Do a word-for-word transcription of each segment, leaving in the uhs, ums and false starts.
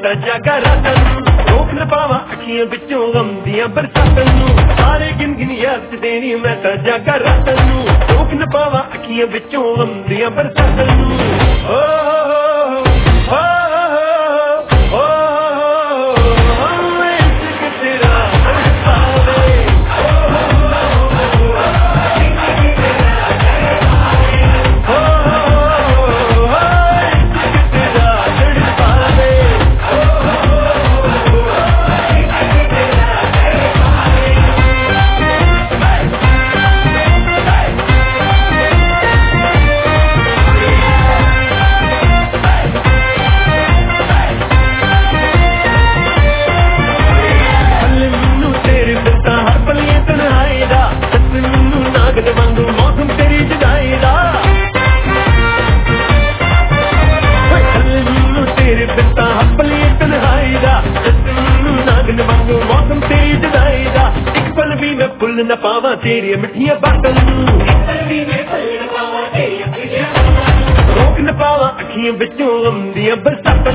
ਤਾਂ ਜਾਗਾ ਰਾਤਾਂ ਨੂੰ ਰੋਕ ਨਾ ਪਾਵਾਂ ਅੱਖੀਆਂ ਵਿੱਚੋਂ ਗਮ ਦੀਆਂ ਬਰਸਾਤਾਂ ਨੂੰ ਸਾਰੇ ਗਿਣ ਗਿਣ ਯਾਦ ਦੇਣੀ ਮੈਂ ਤਾਂ ਜਾਗਾ ਰਾਤਾਂ ਨੂੰ ਰੋਕ ਨਾ ਪਾਵਾਂ ਅੱਖੀਆਂ ਵਿੱਚੋਂ ਗਮ ਦੀਆਂ ਬਰਸਾਤਾਂ ਨੂੰ ਓ न पावा तेरी मिठिया बातों रोक न पावा अखियां बिचों गम दियां बरसातां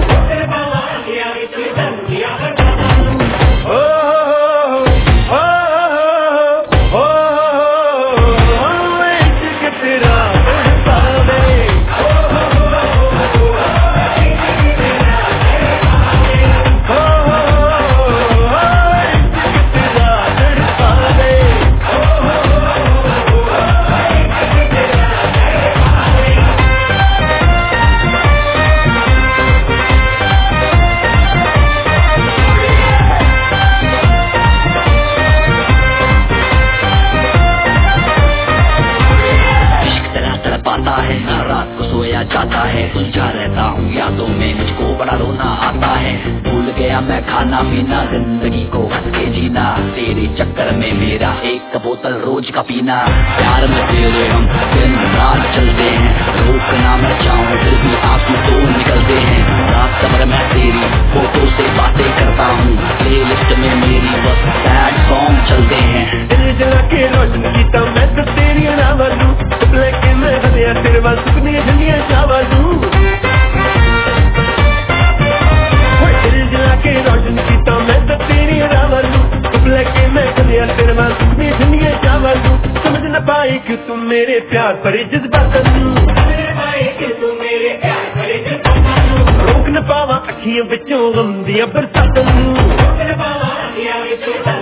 जाता है उलझा रहता हूँ यादों में मुझको बड़ा रोना आता है भूल गया मैं खाना पीना जिंदगी को हंस के जीना तेरे चक्कर में मेरा एक बोतल रोज का पीना प्यार में तेरे हम दिन रात चलते हैं रोकना मैं चाहूँ फिर भी आंसू तो निकलते हैं रात कमर में तेरी फोटो से बातें करता हूँ प्ले लिस्ट में मेरी बस सैड सॉन्ग चलते हैं दिल जला के रोशन कीता मैं तो तेरी नावलू लेकिन मैं गलिया तेरे वाल सुपने झंडियां चावलू दिल जला के रोशन कीता मैं तो तेरी नावलू लेकिन मैं गलिया तेरे वाल सुपने झंडियां चावलू समझ न पाई कि तुम मेरे प्यार भरे जज्बातां रोक न पावा अखियां विचों गम दियां बरसातां